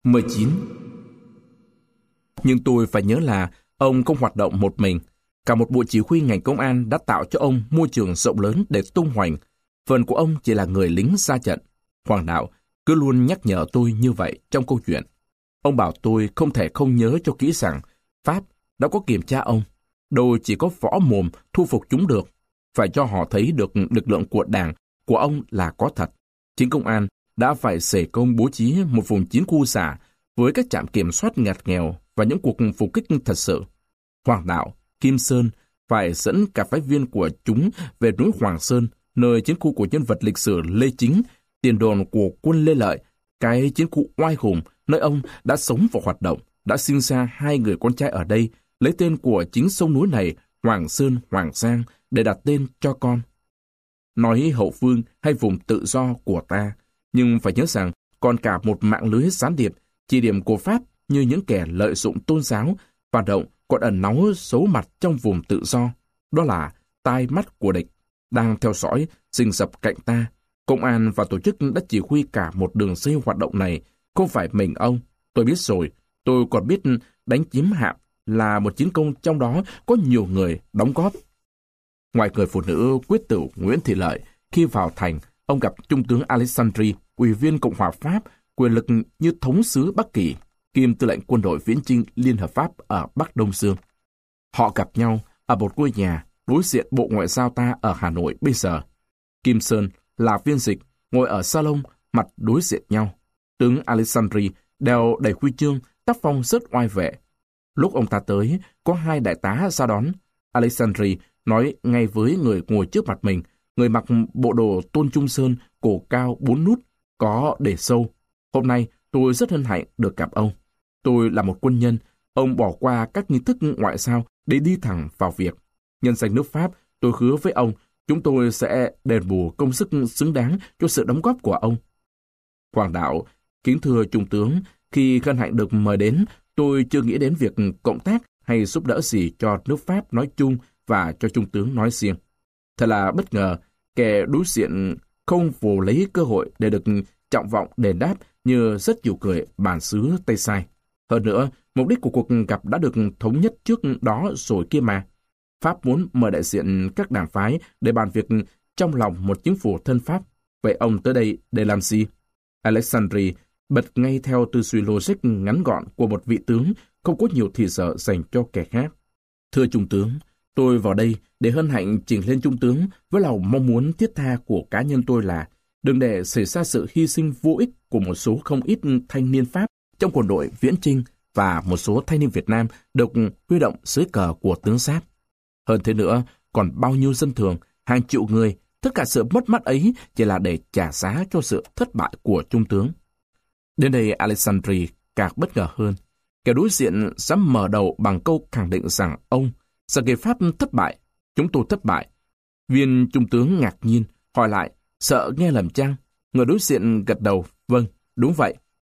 19. Nhưng tôi phải nhớ là ông không hoạt động một mình. Cả một bộ chỉ huy ngành công an đã tạo cho ông môi trường rộng lớn để tung hoành. Phần của ông chỉ là người lính ra trận. Hoàng đạo cứ luôn nhắc nhở tôi như vậy trong câu chuyện. Ông bảo tôi không thể không nhớ cho kỹ rằng Pháp đã có kiểm tra ông. Đâu chỉ có võ mồm thu phục chúng được. Phải cho họ thấy được lực lượng của Đảng, của ông là có thật. Chính công an đã phải xể công bố trí một vùng chiến khu xả với các trạm kiểm soát ngặt nghèo và những cuộc phục kích thật sự. Hoàng đạo, Kim Sơn phải dẫn cả phái viên của chúng về núi Hoàng Sơn, nơi chiến khu của nhân vật lịch sử Lê Chính, tiền đồn của quân Lê Lợi, cái chiến khu oai hùng nơi ông đã sống và hoạt động, đã sinh ra hai người con trai ở đây, lấy tên của chính sông núi này, Hoàng Sơn, Hoàng Giang, để đặt tên cho con. Nói hậu phương hay vùng tự do của ta, nhưng phải nhớ rằng còn cả một mạng lưới gián điệp, chỉ điểm của Pháp như những kẻ lợi dụng tôn giáo, hoạt động còn ẩn náu xấu mặt trong vùng tự do. Đó là tai mắt của địch, đang theo dõi, rình rập cạnh ta. Công an và tổ chức đã chỉ huy cả một đường dây hoạt động này, không phải mình ông. Tôi biết rồi, tôi còn biết đánh chiếm hạm là một chiến công trong đó có nhiều người đóng góp. Ngoài người phụ nữ quyết tử Nguyễn Thị Lợi, khi vào thành, ông gặp Trung tướng Alexandri, Ủy viên Cộng hòa Pháp, quyền lực như thống sứ Bắc Kỳ, kiêm tư lệnh quân đội viễn chinh Liên hợp Pháp ở Bắc Đông Dương. Họ gặp nhau ở một ngôi nhà đối diện Bộ Ngoại giao ta ở Hà Nội bây giờ. Kim Sơn là viên dịch, ngồi ở salon, mặt đối diện nhau. Tướng Alexandri đeo đầy huy chương, tác phong rất oai vệ. Lúc ông ta tới, có hai đại tá ra đón. Alexandri nói ngay với người ngồi trước mặt mình, người mặc bộ đồ Tôn Trung Sơn, cổ cao 4 nút, có để sâu. Hôm nay tôi rất hân hạnh được gặp ông. Tôi là một quân nhân, ông bỏ qua các nghi thức ngoại giao để đi thẳng vào việc. Nhân danh nước Pháp, tôi hứa với ông, chúng tôi sẽ đền bù công sức xứng đáng cho sự đóng góp của ông. Hoàng đạo, kính thưa Trung tướng, khi hân hạnh được mời đến, tôi chưa nghĩ đến việc cộng tác hay giúp đỡ gì cho nước Pháp nói chung và cho Trung tướng nói riêng. Thật là bất ngờ, kẻ đối diện không vồ lấy cơ hội để được trọng vọng đền đáp như rất nhiều người bản xứ Tây Sai. Hơn nữa, mục đích của cuộc gặp đã được thống nhất trước đó rồi kia mà. Pháp muốn mời đại diện các đảng phái để bàn việc trong lòng một chính phủ thân Pháp. Vậy ông tới đây để làm gì? Alexandri bật ngay theo tư duy logic ngắn gọn của một vị tướng không có nhiều thì giờ dành cho kẻ khác. Thưa Trung tướng, tôi vào đây để hân hạnh trình lên Trung tướng với lòng mong muốn thiết tha của cá nhân tôi là đừng để xảy ra sự hy sinh vô ích của một số không ít thanh niên Pháp trong quân đội viễn chinh và một số thanh niên Việt Nam được huy động dưới cờ của tướng Giáp. Hơn thế nữa, còn bao nhiêu dân thường, hàng triệu người, tất cả sự mất mát ấy chỉ là để trả giá cho sự thất bại của Trung tướng. Đến đây Alexandri càng bất ngờ hơn. Kẻ đối diện dám mở đầu bằng câu khẳng định rằng ông, sở kỳ Pháp thất bại, chúng tôi thất bại. Viên Trung tướng ngạc nhiên, hỏi lại, sợ nghe lầm chăng? Người đối diện gật đầu, vâng, đúng vậy.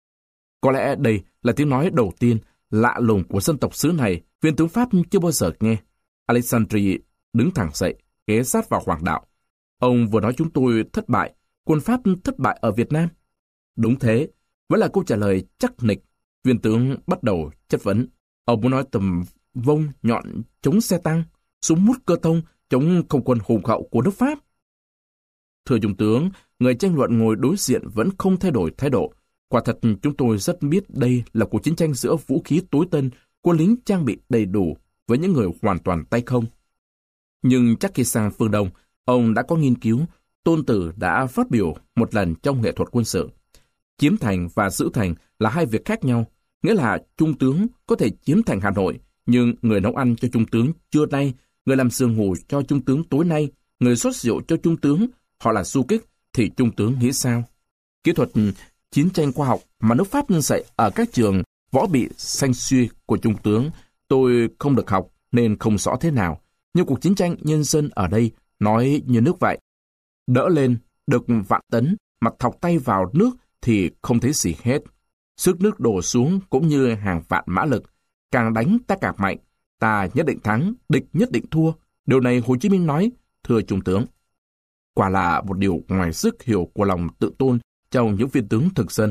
Có lẽ đây là tiếng nói đầu tiên lạ lùng của dân tộc xứ này, viên tướng Pháp chưa bao giờ nghe. Alexandri đứng thẳng dậy, ghé sát vào Hoàng đạo. Ông vừa nói chúng tôi thất bại, quân Pháp thất bại ở Việt Nam. Đúng thế, vẫn là câu trả lời chắc nịch. Viên tướng bắt đầu chất vấn. Ông muốn nói tầm vông nhọn chống xe tăng, súng mút cơ thông chống không quân hùng hậu của nước Pháp. Thưa Trung tướng, người tranh luận ngồi đối diện vẫn không thay đổi thái độ. Quả thật chúng tôi rất biết đây là cuộc chiến tranh giữa vũ khí tối tân, quân lính trang bị đầy đủ với những người hoàn toàn tay không. Nhưng chắc khi sang phương Đông, ông đã có nghiên cứu, Tôn Tử đã phát biểu một lần trong nghệ thuật quân sự. Chiếm thành và giữ thành là hai việc khác nhau, nghĩa là Trung tướng có thể chiếm thành Hà Nội, nhưng người nấu ăn cho Trung tướng trưa nay, người làm giường ngủ cho Trung tướng tối nay, người rót rượu cho Trung tướng, họ là du kích, thì Trung tướng nghĩ sao? Kỹ thuật chiến tranh khoa học mà nước Pháp dạy ở các trường võ bị xanh xuy của Trung tướng, tôi không được học nên không rõ thế nào, nhưng cuộc chiến tranh nhân dân ở đây nói như nước vậy. Đỡ lên, được vạn tấn, mặt thọc tay vào nước thì không thấy gì hết. Sức nước đổ xuống cũng như hàng vạn mã lực. Càng đánh ta càng mạnh. Ta nhất định thắng, địch nhất định thua. Điều này Hồ Chí Minh nói, thưa Trung tướng. Quả là một điều ngoài sức hiểu của lòng tự tôn trong những viên tướng thực dân.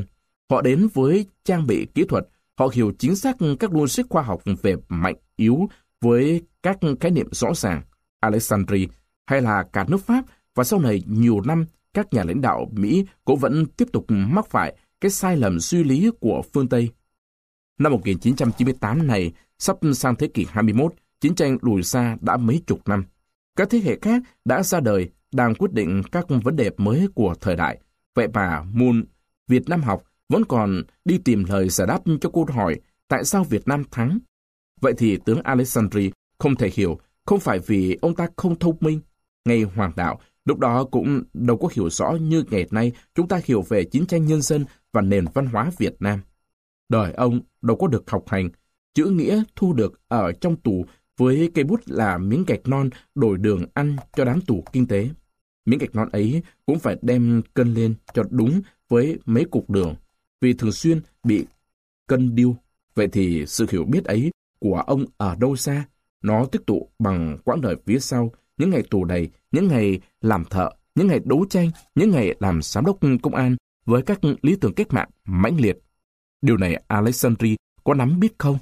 Họ đến với trang bị kỹ thuật, họ hiểu chính xác các logic khoa học về mạnh yếu với các khái niệm rõ ràng. Alexandria hay là cả nước Pháp và sau này nhiều năm các nhà lãnh đạo Mỹ cũng vẫn tiếp tục mắc phải cái sai lầm suy lý của phương Tây. Năm 1998 này, sắp sang thế kỷ 21, chiến tranh lùi xa đã mấy chục năm. Các thế hệ khác đã ra đời, đang quyết định các vấn đề mới của thời đại. Vậy mà môn Việt Nam học vẫn còn đi tìm lời giải đáp cho câu hỏi tại sao Việt Nam thắng. Vậy thì tướng Alexandria không thể hiểu, không phải vì ông ta không thông minh. Ngay Hoàng đạo, lúc đó cũng đâu có hiểu rõ như ngày nay chúng ta hiểu về chiến tranh nhân dân và nền văn hóa Việt Nam. Đời ông đâu có được học hành, chữ nghĩa thu được ở trong tù với cây bút là miếng gạch non đổi đường ăn cho đám tù kinh tế. Miếng gạch non ấy cũng phải đem cân lên cho đúng với mấy cục đường, vì thường xuyên bị cân điêu. Vậy thì sự hiểu biết ấy của ông ở đâu xa? Nó tích tụ bằng quãng đời phía sau, những ngày tù đầy, những ngày làm thợ, những ngày đấu tranh, những ngày làm giám đốc công an với các lý tưởng cách mạng mãnh liệt. Điều này Alexandria có nắm biết không?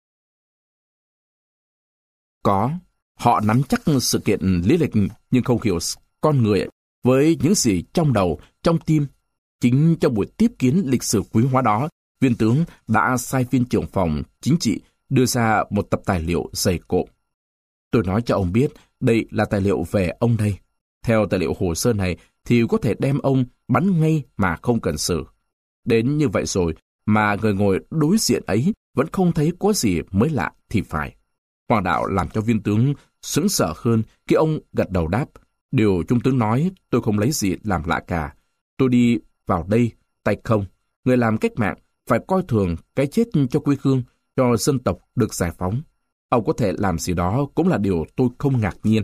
Có, họ nắm chắc sự kiện lý lịch nhưng không hiểu con người với những gì trong đầu, trong tim. Chính trong buổi tiếp kiến lịch sử quý hóa đó, viên tướng đã sai viên trưởng phòng chính trị đưa ra một tập tài liệu dày cộm. Tôi nói cho ông biết đây là tài liệu về ông đây. Theo tài liệu hồ sơ này thì có thể đem ông bắn ngay mà không cần xử. Đến như vậy rồi mà người ngồi đối diện ấy vẫn không thấy có gì mới lạ thì phải. Hoàng đạo làm cho viên tướng sững sờ hơn khi ông gật đầu đáp. Điều trung tướng nói tôi không lấy gì làm lạ cả. Tôi đi vào đây tay không. Người làm cách mạng phải coi thường cái chết cho quê hương, cho dân tộc được giải phóng. Ông có thể làm gì đó cũng là điều tôi không ngạc nhiên.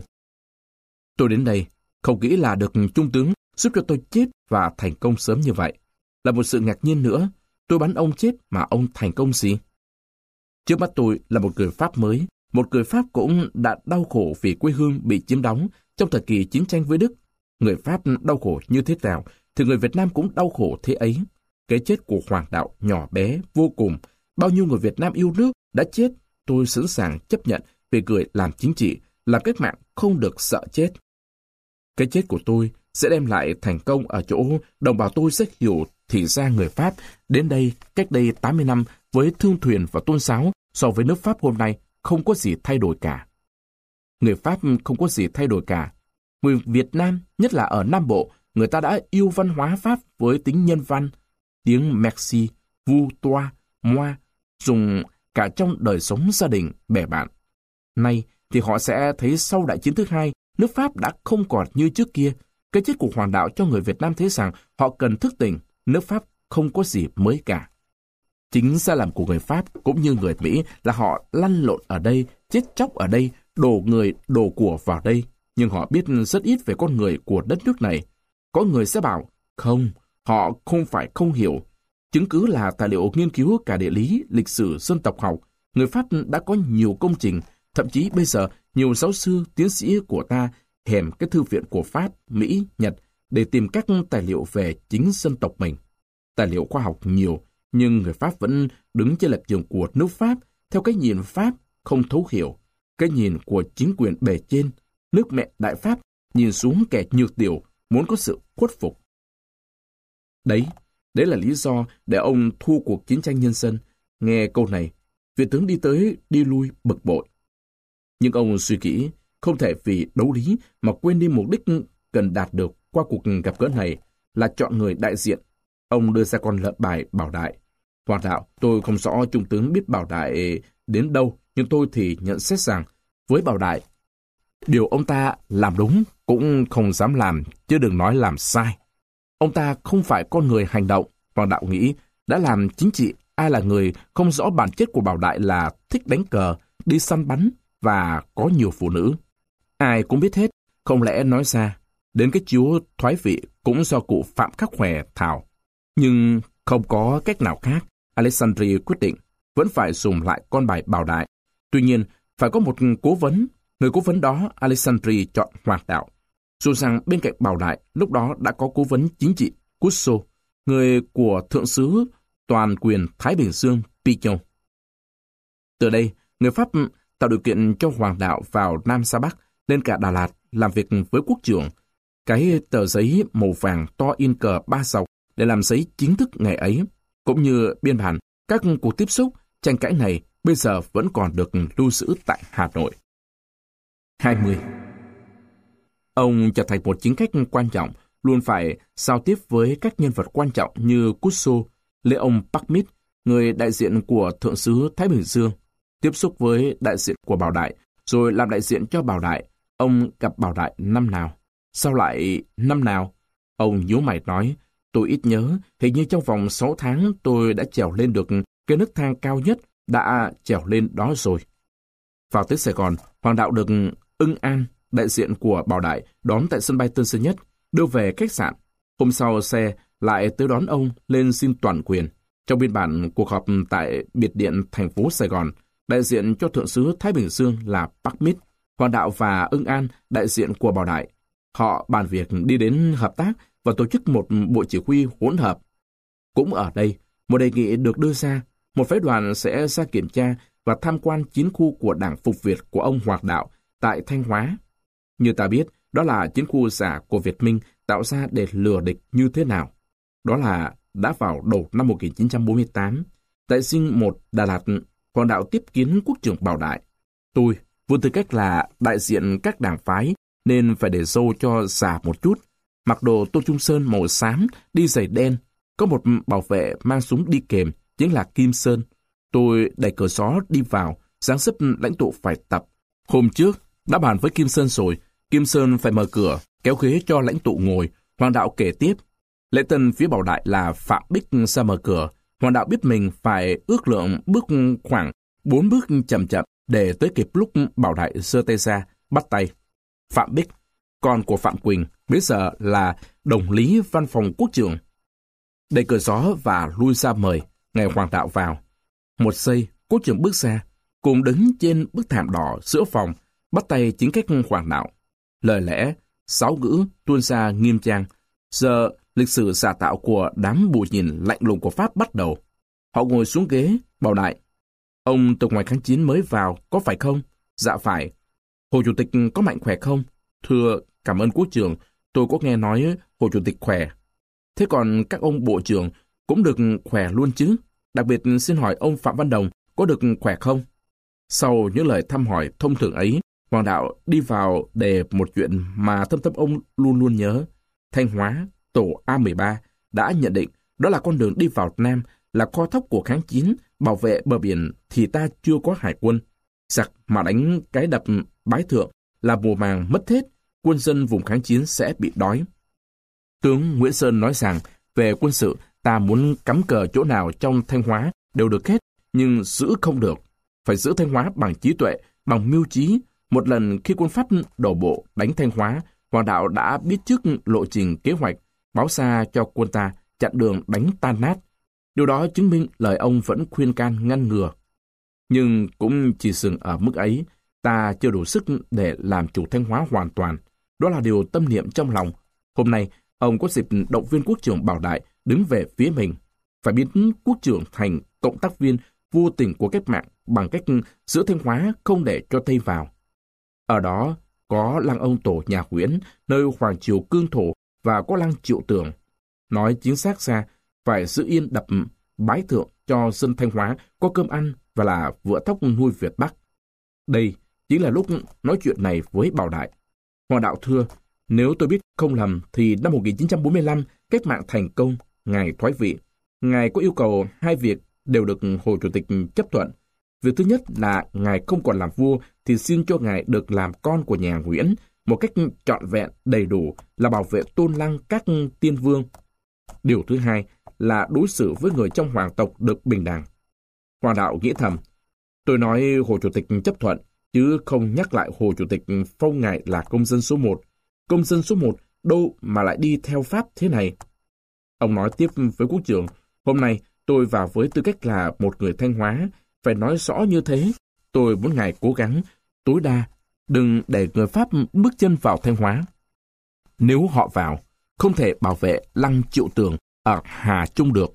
Tôi đến đây không nghĩ là được trung tướng giúp cho tôi chết và thành công sớm như vậy. Là một sự ngạc nhiên nữa, tôi bắn ông chết mà ông thành công gì? Trước mắt tôi là một người Pháp mới, một người Pháp cũng đã đau khổ vì quê hương bị chiếm đóng trong thời kỳ chiến tranh với Đức. Người Pháp đau khổ như thế nào, thì người Việt Nam cũng đau khổ thế ấy. Cái chết của Hoàng đạo nhỏ bé vô cùng, bao nhiêu người Việt Nam yêu nước đã chết, tôi sẵn sàng chấp nhận vì người làm chính trị, làm cách mạng không được sợ chết. Cái chết của tôi sẽ đem lại thành công ở chỗ đồng bào tôi sẽ hiểu thì ra người Pháp đến đây cách đây 80 năm với thương thuyền và tôn giáo so với nước Pháp hôm nay không có gì thay đổi cả. Người Pháp không có gì thay đổi cả. Người Việt Nam, nhất là ở Nam Bộ, người ta đã yêu văn hóa Pháp với tính nhân văn, tiếng merci, vous, toi, moi, dùng cả trong đời sống gia đình, bè bạn. Nay thì họ sẽ thấy sau Đại chiến thứ hai, nước Pháp đã không còn như trước kia. Cái chết của Hoàng đạo cho người Việt Nam thấy rằng họ cần thức tỉnh, nước Pháp không có gì mới cả. Chính sai lầm của người Pháp cũng như người Mỹ là họ lăn lộn ở đây, chết chóc ở đây, đổ người, đổ của vào đây. Nhưng họ biết rất ít về con người của đất nước này. Có người sẽ bảo, không, họ không phải không hiểu. Chứng cứ là tài liệu nghiên cứu cả địa lý, lịch sử, dân tộc học. Người Pháp đã có nhiều công trình, thậm chí bây giờ nhiều giáo sư, tiến sĩ của ta hèm cái thư viện của Pháp, Mỹ, Nhật để tìm các tài liệu về chính dân tộc mình. Tài liệu khoa học nhiều, nhưng người Pháp vẫn đứng trên lập trường của nước Pháp, theo cái nhìn Pháp không thấu hiểu. Cái nhìn của chính quyền bề trên, nước mẹ Đại Pháp nhìn xuống kẻ nhược tiểu, muốn có sự khuất phục. Đấy là lý do để ông thua cuộc chiến tranh nhân dân. Nghe câu này, Việt tướng đi tới đi lui bực bội. Nhưng ông suy nghĩ, không thể vì đấu lý mà quên đi mục đích cần đạt được qua cuộc gặp gỡ này là chọn người đại diện. Ông đưa ra con lợn bài Bảo Đại. Hoàng đạo, tôi không rõ trung tướng biết Bảo Đại đến đâu, nhưng tôi thì nhận xét rằng với Bảo Đại, điều ông ta làm đúng cũng không dám làm, chứ đừng nói làm sai. Ông ta không phải con người hành động. Hoàng đạo nghĩ, đã làm chính trị, ai là người không rõ bản chất của Bảo Đại là thích đánh cờ, đi săn bắn và có nhiều phụ nữ. Ai cũng biết hết, không lẽ nói ra, đến cái chiếu thoái vị cũng do cụ Phạm Khắc Hòe thảo. Nhưng không có cách nào khác, Alexandria quyết định vẫn phải dùng lại con bài Bảo Đại. Tuy nhiên, phải có một cố vấn. Người cố vấn đó, Alexandria chọn Hoàng đạo. Dù rằng bên cạnh Bảo Đại lúc đó đã có cố vấn chính trị Cusso, người của thượng sứ toàn quyền Thái Bình Dương Pichon. Từ đây, người Pháp tạo điều kiện cho Hoàng đạo vào Nam Sa Bắc, lên cả Đà Lạt làm việc với quốc trưởng. Cái tờ giấy màu vàng to in cờ 3 dọc để làm giấy chính thức ngày ấy, cũng như biên bản các cuộc tiếp xúc, tranh cãi này bây giờ vẫn còn được lưu giữ tại Hà Nội. 20. Ông trở thành một chính khách quan trọng, luôn phải giao tiếp với các nhân vật quan trọng như Cusso, Leon Parmit, người đại diện của Thượng sứ Thái Bình Dương, tiếp xúc với đại diện của Bảo Đại, rồi làm đại diện cho Bảo Đại. Ông gặp Bảo Đại năm nào? Sao lại năm nào? Ông nhíu mày nói, tôi ít nhớ, hình như trong vòng 6 tháng tôi đã trèo lên được cái nấc thang cao nhất, đã trèo lên đó rồi. Vào tới Sài Gòn, Hoàng đạo được Ưng An, đại diện của Bảo Đại, đón tại sân bay Tân Sơn Nhất, đưa về khách sạn. Hôm sau xe lại tới đón ông lên xin toàn quyền. Trong biên bản cuộc họp tại biệt điện thành phố Sài Gòn, đại diện cho Thượng sứ Thái Bình Dương là Parmit, Hoàng đạo và Ưng An, đại diện của Bảo Đại. Họ bàn việc đi đến hợp tác và tổ chức một bộ chỉ huy hỗn hợp. Cũng ở đây, một đề nghị được đưa ra, một phái đoàn sẽ ra kiểm tra và tham quan chiến khu của Đảng Phục Việt của ông Hoàng đạo tại Thanh Hóa. Như ta biết, đó là chiến khu giả của Việt Minh tạo ra để lừa địch như thế nào. Đó là đã vào đầu năm 1948, tại Dinh 1 Đà Lạt, Hoàng đạo tiếp kiến quốc trưởng Bảo Đại. Tôi, với tư cách là đại diện các đảng phái, nên phải để râu cho giả một chút. Mặc đồ tô trung sơn màu xám, đi giày đen, có một bảo vệ mang súng đi kèm, chính là Kim Sơn. Tôi đẩy cửa xó đi vào, dáng dấp lãnh tụ phải tập. Hôm trước, đã bàn với Kim Sơn rồi, Kim Sơn phải mở cửa, kéo ghế cho lãnh tụ ngồi. Hoàng đạo kể tiếp. Lễ tân phía Bảo Đại là Phạm Bích ra mở cửa. Hoàng đạo biết mình phải ước lượng bước khoảng 4 bước chậm chậm để tới kịp lúc Bảo Đại giơ tay ra, bắt tay. Phạm Bích, con của Phạm Quỳnh, bây giờ là đồng lý văn phòng quốc trưởng. Đẩy cửa gió và lui ra mời, ngày Hoàng đạo vào. Một giây, quốc trưởng bước ra, cùng đứng trên bức thảm đỏ giữa phòng, bắt tay chính cách Hoàng đạo. Lời lẽ, sáu ngữ tuôn ra nghiêm trang. Giờ, lịch sử giả tạo của đám bù nhìn lạnh lùng của Pháp bắt đầu. Họ ngồi xuống ghế, Bảo Đại. Ông từ ngoài kháng chiến mới vào, có phải không? Dạ phải. Hồ Chủ tịch có mạnh khỏe không? Thưa, cảm ơn quốc trưởng, tôi có nghe nói Hồ Chủ tịch khỏe. Thế còn các ông bộ trưởng cũng được khỏe luôn chứ? Đặc biệt xin hỏi ông Phạm Văn Đồng có được khỏe không? Sau những lời thăm hỏi thông thường ấy, Hoàng đạo đi vào đề một chuyện mà thâm tâm ông luôn luôn nhớ. Thanh Hóa, tổ A13 đã nhận định đó là con đường đi vào Nam, là kho thóc của kháng chiến, bảo vệ bờ biển thì ta chưa có hải quân. Giặc mà đánh cái đập Bái Thượng là mùa màng mất hết, quân dân vùng kháng chiến sẽ bị đói. Tướng Nguyễn Sơn nói rằng về quân sự ta muốn cắm cờ chỗ nào trong Thanh Hóa đều được hết, nhưng giữ không được. Phải giữ Thanh Hóa bằng trí tuệ, bằng mưu trí. Một lần khi quân Pháp đổ bộ đánh Thanh Hóa, Hoàng đạo đã biết trước lộ trình kế hoạch, báo xa cho quân ta chặn đường đánh tan nát. Điều đó chứng minh lời ông vẫn khuyên can ngăn ngừa. Nhưng cũng chỉ dừng ở mức ấy, ta chưa đủ sức để làm chủ Thanh Hóa hoàn toàn. Đó là điều tâm niệm trong lòng. Hôm nay, ông có dịp động viên quốc trưởng Bảo Đại đứng về phía mình. Phải biến quốc trưởng thành cộng tác viên vô tình của cách mạng bằng cách giữ Thanh Hóa không để cho Tây vào. Ở đó có lăng ông tổ nhà Nguyễn, nơi Hoàng triều cương thổ, và có lăng Triệu Tường. Nói chính xác ra, phải giữ yên đập Bái Thượng cho dân Thanh Hóa có cơm ăn và là vựa thóc nuôi Việt Bắc. Đây chính là lúc nói chuyện này với Bảo Đại. Hoàng đạo thưa, nếu tôi biết không lầm thì năm 1945, cách mạng thành công, Ngài thoái vị. Ngài có yêu cầu hai việc đều được Hồ Chủ tịch chấp thuận. Việc thứ nhất là Ngài không còn làm vua thì xin cho Ngài được làm con của nhà Nguyễn, một cách trọn vẹn đầy đủ là bảo vệ tôn lăng các tiên vương. Điều thứ hai là đối xử với người trong hoàng tộc được bình đẳng. Hoàng đạo nghĩ thầm, tôi nói Hồ Chủ tịch chấp thuận, chứ không nhắc lại Hồ Chủ tịch phong Ngài là công dân số 1. Công dân số 1 đâu mà lại đi theo Pháp thế này? Ông nói tiếp với quốc trưởng, hôm nay tôi vào với tư cách là một người Thanh Hóa, phải nói rõ như thế. Tôi muốn Ngài cố gắng, tối đa, đừng để người Pháp bước chân vào Thanh Hóa. Nếu họ vào, không thể bảo vệ lăng Triệu Tường ở Hà Trung được.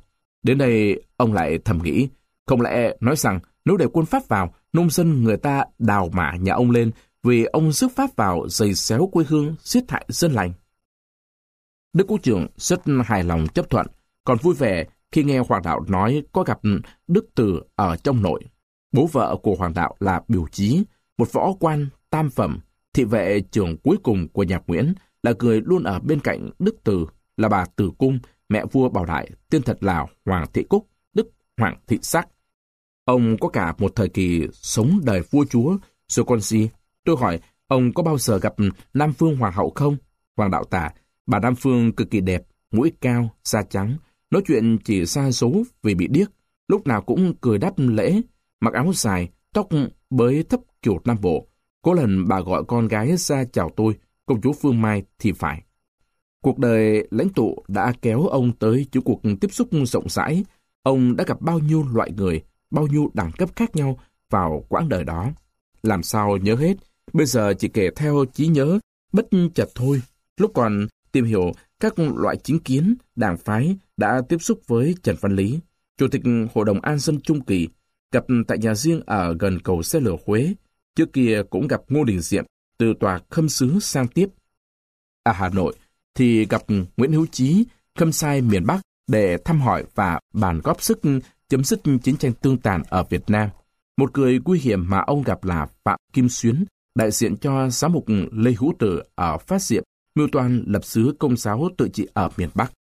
Đến đây, ông lại thầm nghĩ, không lẽ nói rằng nếu để quân Pháp vào, nông dân người ta đào mả nhà ông lên vì ông rước Pháp vào giày xéo quê hương, giết hại dân lành. Đức Quốc trưởng rất hài lòng chấp thuận, còn vui vẻ khi nghe Hoàng đạo nói có gặp Đức Từ ở trong nội. Bố vợ của Hoàng đạo là Biểu Chí, một võ quan tam phẩm, thị vệ trưởng cuối cùng của nhà Nguyễn, là người luôn ở bên cạnh Đức Từ, là bà Từ Cung, mẹ vua Bảo Đại, tên thật là Hoàng Thị Cúc, Đức Hoàng Thị Sắc. Ông có cả một thời kỳ sống đời vua chúa, rồi còn gì? Tôi hỏi, ông có bao giờ gặp Nam Phương Hoàng hậu không? Hoàng đạo tả, bà Nam Phương cực kỳ đẹp, mũi cao, da trắng, nói chuyện chỉ xa số vì bị điếc, lúc nào cũng cười đáp lễ, mặc áo dài, tóc bới thấp kiểu Nam Bộ. Có lần bà gọi con gái ra chào tôi, công chúa Phương Mai thì phải. Cuộc đời lãnh tụ đã kéo ông tới những cuộc tiếp xúc rộng rãi. Ông đã gặp bao nhiêu loại người, bao nhiêu đẳng cấp khác nhau vào quãng đời đó. Làm sao nhớ hết, bây giờ chỉ kể theo trí nhớ, bất chợt thôi. Lúc còn tìm hiểu các loại chính kiến, đảng phái đã tiếp xúc với Trần Văn Lý, Chủ tịch Hội đồng An dân Trung Kỳ, gặp tại nhà riêng ở gần cầu xe lửa Huế. Trước kia cũng gặp Ngô Đình Diệm từ tòa khâm sứ sang tiếp. Ở Hà Nội thì gặp Nguyễn Hữu Chí, khâm sai miền Bắc để thăm hỏi và bàn góp sức chấm dứt chiến tranh tương tàn ở Việt Nam. Một người nguy hiểm mà ông gặp là Phạm Kim Xuyến, đại diện cho giám mục Lê Hữu Tử ở Phát Diệm, mưu toan lập xứ Công giáo tự trị ở miền Bắc.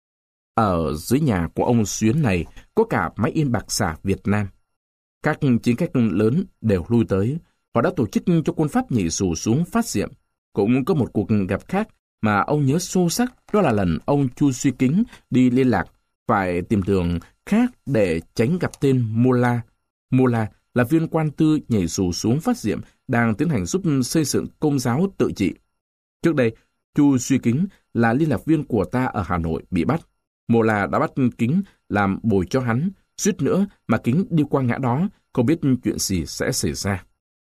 Ở dưới nhà của ông Xuyến này có cả máy in bạc xả Việt Nam. Các chiến khách lớn đều lui tới. Họ đã tổ chức cho quân Pháp nhảy dù xuống Phát Diệm. Cũng có một cuộc gặp khác mà ông nhớ sâu sắc, đó là lần ông Chu Suy Kính đi liên lạc, phải tìm đường khác để tránh gặp tên Mola. Mola là viên quan tư nhảy dù xuống Phát Diệm đang tiến hành giúp xây dựng Công giáo tự trị. Trước đây, Chu Suy Kính là liên lạc viên của ta ở Hà Nội bị bắt. Mola đã bắt Kính làm bồi cho hắn, suýt nữa mà Kính đi qua ngã đó, không biết chuyện gì sẽ xảy ra.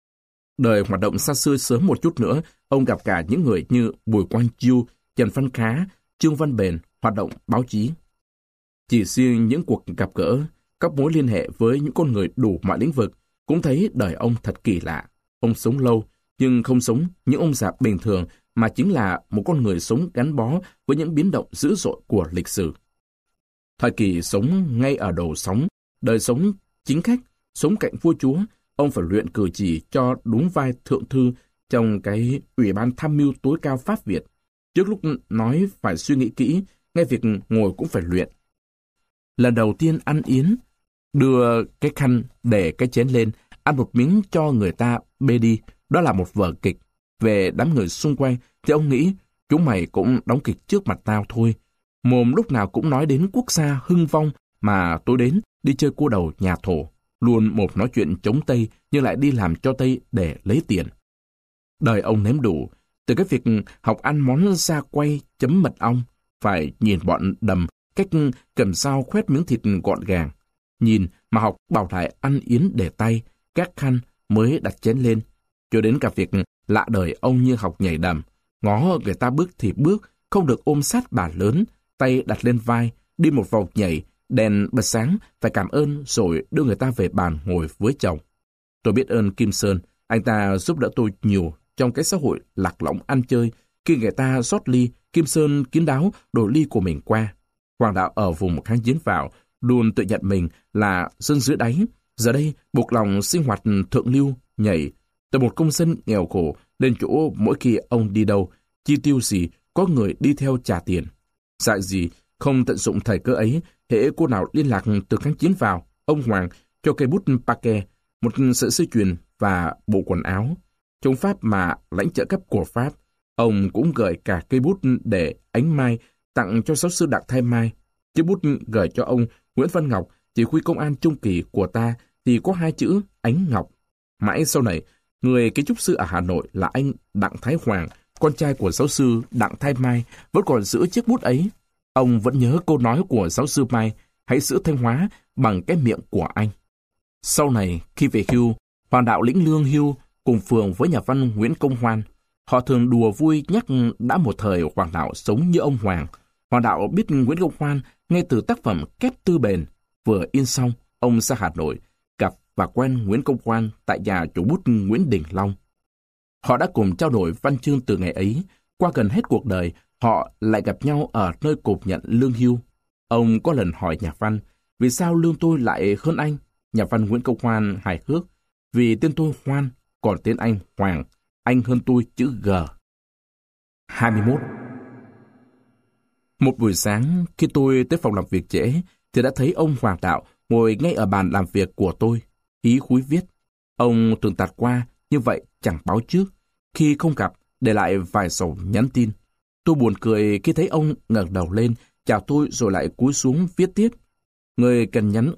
Đời hoạt động xa xưa sớm một chút nữa, ông gặp cả những người như Bùi Quang Chiêu, Trần Văn Khá, Trương Văn Bền, hoạt động báo chí. Chỉ riêng những cuộc gặp gỡ, các mối liên hệ với những con người đủ mọi lĩnh vực, cũng thấy đời ông thật kỳ lạ. Ông sống lâu, nhưng không sống những ông già bình thường, mà chính là một con người sống gắn bó với những biến động dữ dội của lịch sử. Thời kỳ sống ngay ở đầu sóng, đời sống chính khách, sống cạnh vua chúa, ông phải luyện cử chỉ cho đúng vai thượng thư trong cái Ủy ban tham mưu tối cao Pháp Việt. Trước lúc nói phải suy nghĩ kỹ, ngay việc ngồi cũng phải luyện. Lần đầu tiên ăn yến, đưa cái khăn để cái chén lên, ăn một miếng cho người ta bê đi, đó là một vở kịch. Về đám người xung quanh thì ông nghĩ, chúng mày cũng đóng kịch trước mặt tao thôi. Mồm lúc nào cũng nói đến quốc gia hưng vong, mà tối đến đi chơi cua đầu nhà Thổ. Luôn một nói chuyện chống Tây nhưng lại đi làm cho Tây để lấy tiền. Đời ông nếm đủ, từ cái việc học ăn món da quay chấm mật ong, phải nhìn bọn đầm cách cầm dao khoét miếng thịt gọn gàng. Nhìn mà học bảo lại ăn yến để tay, gác khăn mới đặt chén lên. Cho đến cả việc lạ đời ông như học nhảy đầm, ngó người ta bước thì bước, không được ôm sát bà lớn, tay đặt lên vai, đi một vòng nhảy, đèn bật sáng, phải cảm ơn rồi đưa người ta về bàn ngồi với chồng. Tôi biết ơn Kim Sơn, anh ta giúp đỡ tôi nhiều trong cái xã hội lạc lõng ăn chơi. Khi người ta rót ly, Kim Sơn kín đáo đổi ly của mình qua. Hoàng đạo ở vùng kháng chiến vào, luôn tự nhận mình là dân dưới đáy. Giờ đây, buộc lòng sinh hoạt thượng lưu, nhảy, từ một công dân nghèo khổ lên chỗ mỗi khi ông đi đâu, chi tiêu gì, có người đi theo trả tiền. Dại gì, không tận dụng thời cơ ấy, hễ cô nào liên lạc từ kháng chiến vào, ông Hoàng cho cây bút paquet, một sợi dây chuyền và bộ quần áo. Chống Pháp mà lãnh trợ cấp của Pháp, ông cũng gửi cả cây bút để ánh mai tặng cho giáo sư Đặng Thái Mai. Chiếc bút gửi cho ông Nguyễn Văn Ngọc, chỉ huy công an Trung Kỳ của ta, thì có 2 chữ Ánh Ngọc. Mãi sau này, người kiến trúc sư ở Hà Nội là anh Đặng Thái Hoàng, con trai của giáo sư Đặng Thái Mai, vẫn còn giữ chiếc bút ấy. Ông vẫn nhớ câu nói của giáo sư Mai, hãy giữ Thanh Hóa bằng cái miệng của anh. Sau này, khi về hưu, Hoàng đạo lĩnh lương hưu cùng phường với nhà văn Nguyễn Công Hoan. Họ thường đùa vui nhắc đã một thời Hoàng đạo sống như ông Hoàng. Hoàng đạo biết Nguyễn Công Hoan nghe từ tác phẩm Kép Tư Bền vừa in xong, ông ra Hà Nội, gặp và quen Nguyễn Công Hoan tại nhà chủ bút Nguyễn Đình Long. Họ đã cùng trao đổi văn chương từ ngày ấy. Qua gần hết cuộc đời, họ lại gặp nhau ở nơi cột nhận lương hưu. Ông có lần hỏi nhà văn, vì sao lương tôi lại hơn anh? Nhà văn Nguyễn Công Hoan hài hước, vì tên tôi Hoan, còn tên anh Hoàng, anh hơn tôi chữ G. 21. Một buổi sáng, khi tôi tới phòng làm việc trễ, thì đã thấy ông Hoàng Đạo ngồi ngay ở bàn làm việc của tôi, ý húi viết. Ông thường tạt qua, như vậy chẳng báo trước. Khi không gặp, để lại vài dòng nhắn tin. Tôi buồn cười khi thấy ông ngẩng đầu lên, chào tôi rồi lại cúi xuống viết tiếp. Người cần nhắn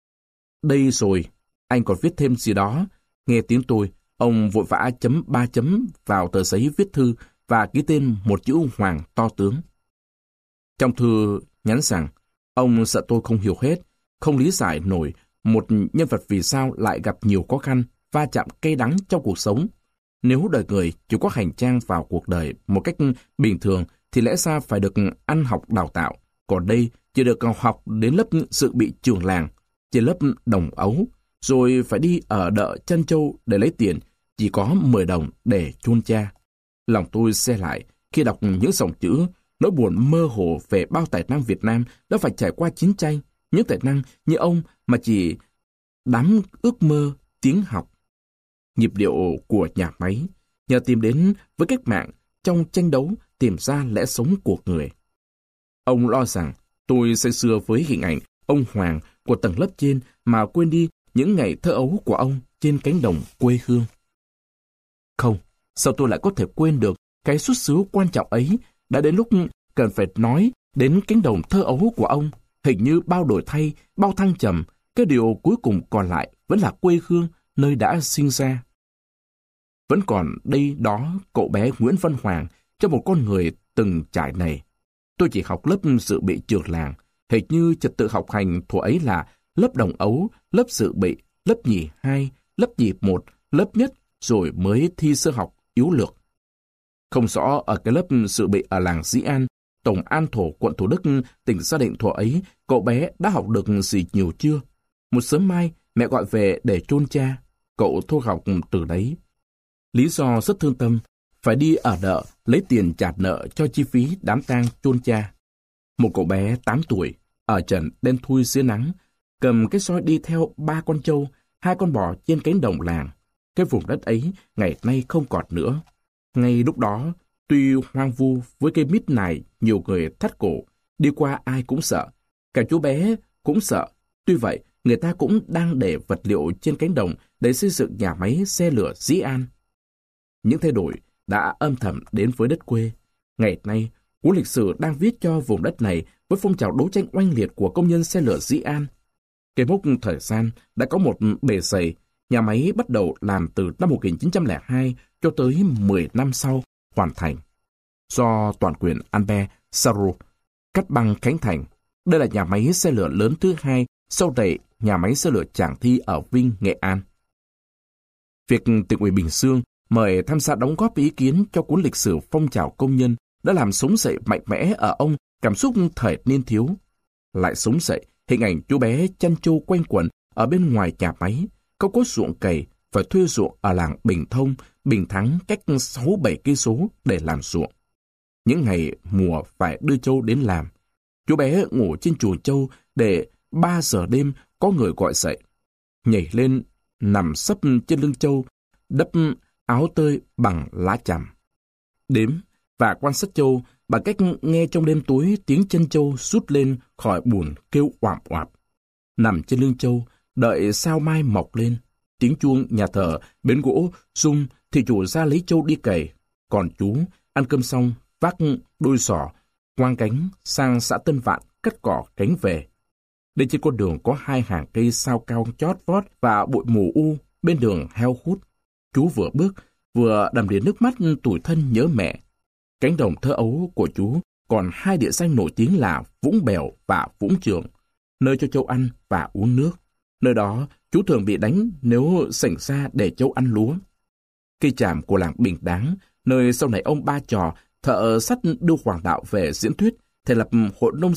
đây rồi, anh còn viết thêm gì đó. Nghe tiếng tôi, ông vội vã chấm 3 chấm vào tờ giấy viết thư và ký tên một chữ Hoàng to tướng. Trong thư nhắn rằng, ông sợ tôi không hiểu hết, không lý giải nổi một nhân vật vì sao lại gặp nhiều khó khăn, va chạm cay đắng trong cuộc sống. Nếu đời người chỉ có hành trang vào cuộc đời một cách bình thường thì lẽ ra phải được ăn học đào tạo, còn đây chỉ được học đến lớp dự bị trường làng, trên lớp đồng ấu, rồi phải đi ở đợ Trân Châu để lấy tiền, chỉ có 10 đồng để chôn cha. Lòng tôi se lại khi đọc những dòng chữ, nỗi buồn mơ hồ về bao tài năng Việt Nam đã phải trải qua chiến tranh, những tài năng như ông mà chỉ đắm ước mơ tiếng học. Nhịp điệu của nhà máy, nhờ tìm đến với cách mạng trong tranh đấu tìm ra lẽ sống của người. Ông lo rằng tôi say sưa với hình ảnh ông Hoàng của tầng lớp trên mà quên đi những ngày thơ ấu của ông trên cánh đồng quê hương. Không, sao tôi lại có thể quên được cái xuất xứ quan trọng ấy? Đã đến lúc cần phải nói đến cánh đồng thơ ấu của ông. Hình như bao đổi thay, bao thăng trầm, cái điều cuối cùng còn lại vẫn là quê hương nơi đã sinh ra. Vẫn còn đây đó cậu bé Nguyễn Văn Hoàng cho một con người từng trải này. Tôi chỉ học lớp dự bị trường làng, hình như trật tự học hành thuở ấy là lớp đồng ấu, lớp dự bị, lớp nhì 2, lớp nhì 1, lớp nhất, rồi mới thi sơ học yếu lược. Không rõ ở cái lớp dự bị ở làng Dĩ An, Tổng An Thổ, quận Thủ Đức, tỉnh Gia Định thuở ấy, cậu bé đã học được gì nhiều chưa? Một sớm mai, mẹ gọi về để chôn cha, cậu thôi học từ đấy. Lý do rất thương tâm, phải đi ở đợ lấy tiền trả nợ cho chi phí đám tang chôn cha. Một cậu bé 8 tuổi, ở trần đen thui dưới nắng, cầm cái soi đi theo 3 con trâu, 2 con bò trên cánh đồng làng. Cái vùng đất ấy ngày nay không còn nữa. Ngay lúc đó, tuy hoang vu với cây mít này, nhiều người thắt cổ, đi qua ai cũng sợ. Cả chú bé cũng sợ. Tuy vậy, người ta cũng đang để vật liệu trên cánh đồng để xây dựng nhà máy xe lửa Dĩ An. Những thay đổi đã âm thầm đến với đất quê. Ngày nay, cuốn lịch sử đang viết cho vùng đất này với phong trào đấu tranh oanh liệt của công nhân xe lửa Dĩ An. Cái mốc thời gian đã có một bề dày. Nhà máy bắt đầu làm từ năm 1902 cho tới 10 năm sau hoàn thành. Do toàn quyền Albert Sarraut cắt băng khánh thành, đây là nhà máy xe lửa lớn thứ 2 sau này nhà máy xe lửa Tràng Thi ở Vinh, Nghệ An. Việc tỉnh ủy Bình Dương mời tham gia đóng góp ý kiến cho cuốn lịch sử phong trào công nhân đã làm sống dậy mạnh mẽ ở ông cảm xúc thời niên thiếu. Lại sống dậy hình ảnh chú bé chăn trâu quanh quẩn ở bên ngoài nhà máy, không có ruộng cày, phải thuê ruộng ở làng Bình Thông, Bình Thắng cách 6-7 cây số để làm ruộng. Những ngày mùa phải đưa trâu đến làm. Chú bé ngủ trên chuồng trâu để 3 giờ đêm có người gọi dậy. Nhảy lên, nằm sấp trên lưng trâu, đắp áo tơi bằng lá chàm. Đếm và quan sát trâu bằng cách nghe trong đêm tối tiếng chân trâu rút lên khỏi bùn kêu oạp oạp. Nằm trên lưng trâu, đợi sao mai mọc lên. Tiếng chuông nhà thờ bến gỗ rung thì chủ ra lấy trâu đi cày. Còn chú ăn cơm xong vác đôi giỏ, quang cánh sang xã Tân Vạn cắt cỏ cánh về. Đây trên con đường có 2 hàng cây sao cao chót vót và bụi mù u, bên đường heo hút. Chú vừa bước, vừa đầm đìa nước mắt tủi thân nhớ mẹ. Cánh đồng thơ ấu của chú còn 2 địa danh nổi tiếng là Vũng Bèo và Vũng Trường, nơi cho trâu ăn và uống nước. Nơi đó, chú thường bị đánh nếu sảnh ra để trâu ăn lúa. Cây tràm của làng Bình Đáng, nơi sau này ông Ba Trò, thợ sắt đưa Hoàng Đạo về diễn thuyết, thành lập hội nông dân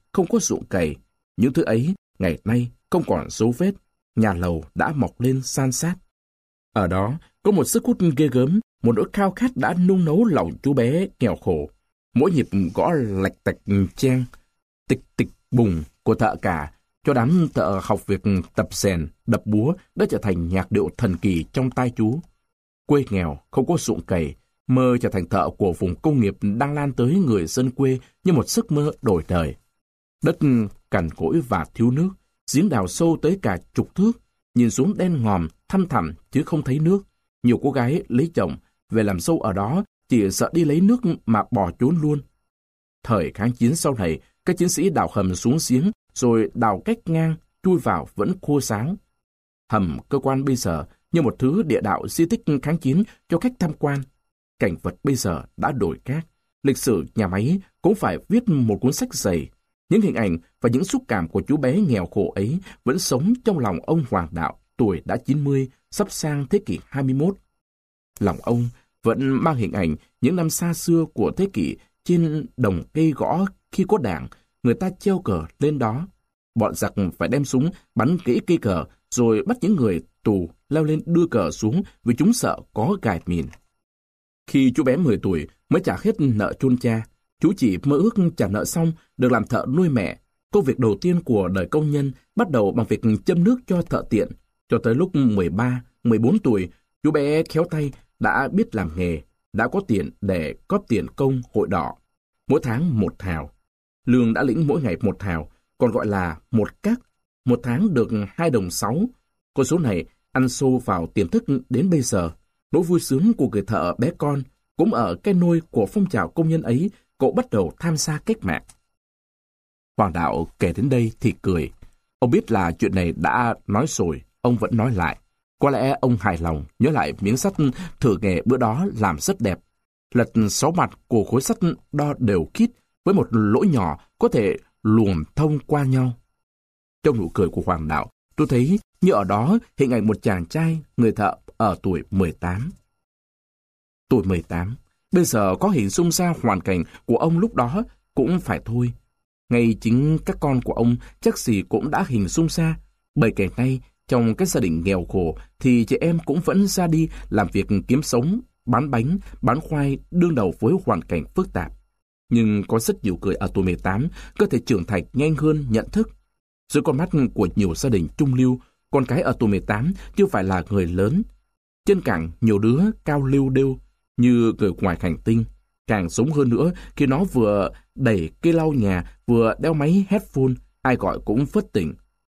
không có ruộng cày. Những thứ ấy ngày nay không còn dấu vết, nhà lầu đã mọc lên san sát. Ở đó có một sức hút ghê gớm, một nỗi khao khát đã nung nấu lòng chú bé nghèo khổ. Mỗi nhịp gõ lạch tạch cheng, tịch tịch bùng của thợ cả cho đám thợ học việc tập rèn, đập búa đã trở thành nhạc điệu thần kỳ trong tai chú. Quê nghèo, không có ruộng cày, mơ trở thành thợ của vùng công nghiệp đang lan tới người dân quê như một giấc mơ đổi đời. Đất cằn cỗi và thiếu nước, giếng đào sâu tới cả chục thước, nhìn xuống đen ngòm, thăm thẳm chứ không thấy nước. Nhiều cô gái lấy chồng, về làm dâu ở đó, chỉ sợ đi lấy nước mà bỏ trốn luôn. Thời kháng chiến sau này, các chiến sĩ đào hầm xuống giếng, rồi đào cách ngang, chui vào vẫn khô sáng. Hầm cơ quan bây giờ như một thứ địa đạo di tích kháng chiến cho khách tham quan. Cảnh vật bây giờ đã đổi khác. Lịch sử nhà máy cũng phải viết một cuốn sách dày. Những hình ảnh và những xúc cảm của chú bé nghèo khổ ấy vẫn sống trong lòng ông Hoàng Đạo, tuổi đã 90, sắp sang thế kỷ 21. Lòng ông vẫn mang hình ảnh những năm xa xưa của thế kỷ trên đồng cây gõ khi có đảng, người ta treo cờ lên đó. Bọn giặc phải đem súng bắn gãy cây cờ rồi bắt những người tù leo lên đưa cờ xuống vì chúng sợ có gài mìn. Khi chú bé 10 tuổi mới trả hết nợ chôn cha, chú chỉ mơ ước trả nợ xong được làm thợ nuôi mẹ. Công việc đầu tiên của đời công nhân bắt đầu bằng việc châm nước cho thợ tiện. Cho tới lúc 13, 14 tuổi, chú bé khéo tay đã biết làm nghề, đã có tiền để góp tiền công hội đỏ. Mỗi tháng 1 thào. Lương đã lĩnh mỗi ngày 1 thào, còn gọi là 1 cắc. 1 tháng được 2 đồng 6. Con số này ăn sâu vào tiềm thức đến bây giờ. Nỗi vui sướng của người thợ bé con cũng ở cái nôi của phong trào công nhân ấy, cậu bắt đầu tham gia cách mạng. Hoàng Đạo kể đến đây thì cười. Ông biết là chuyện này đã nói rồi, ông vẫn nói lại. Có lẽ ông hài lòng nhớ lại miếng sắt thử nghề bữa đó làm rất đẹp. Lật 6 mặt của khối sắt đo đều khít với một lỗ nhỏ có thể luồn thông qua nhau. Trong nụ cười của Hoàng Đạo, tôi thấy như ở đó hình ảnh một chàng trai, người thợ ở tuổi 18. Tuổi 18, bây giờ có hình dung ra hoàn cảnh của ông lúc đó cũng phải thôi. Ngay chính các con của ông chắc gì cũng đã hình dung ra, bởi kể nay trong các gia đình nghèo khổ thì chị em cũng vẫn ra đi làm việc kiếm sống, bán bánh, bán khoai đương đầu với hoàn cảnh phức tạp. Nhưng có rất nhiều người ở tuổi 18 có thể trưởng thành nhanh hơn nhận thức. Dưới con mắt của nhiều gia đình trung lưu, con cái ở tuổi 18 chưa phải là người lớn. Trên cảng nhiều đứa cao lưu đêu như người ngoài hành tinh. Càng sống hơn nữa khi nó vừa đẩy cây lau nhà, vừa đeo máy headphone, ai gọi cũng phất tỉnh.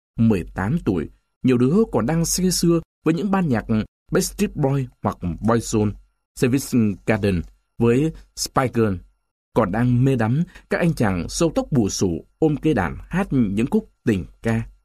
18 tuổi, nhiều đứa còn đang say sưa với những ban nhạc Backstreet Boys hoặc Boyzone, Savage Garden với Spice Girl. Còn đang mê đắm các anh chàng râu tóc bù xù ôm cây đàn hát những khúc tình ca.